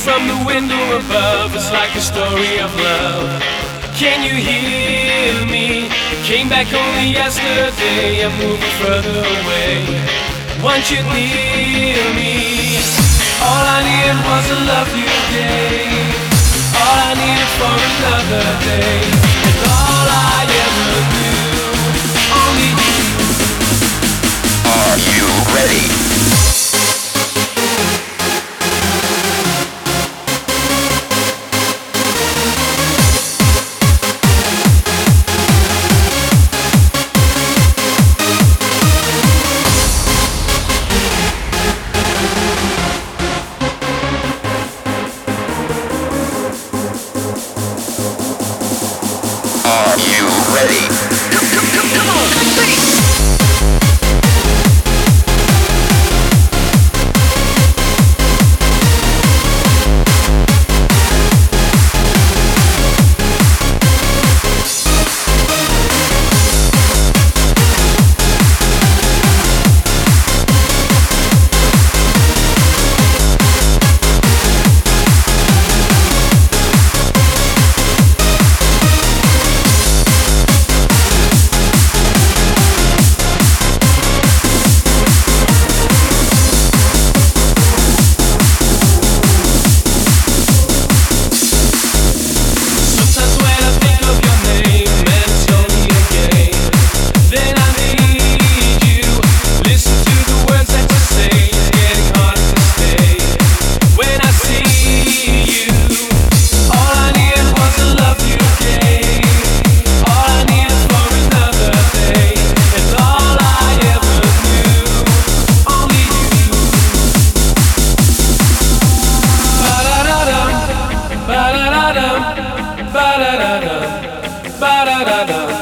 from the window above. It's like a story of love. Can you hear me? Came back only yesterday. I'm moving further away. Want you near me? All I needed was a love you day. All I needed for another day. And all I ever knew, only you. Are you ready? Are you ready? Come on, please. Ba-da-da-da, ba-da-da-da, ba-da-da-da.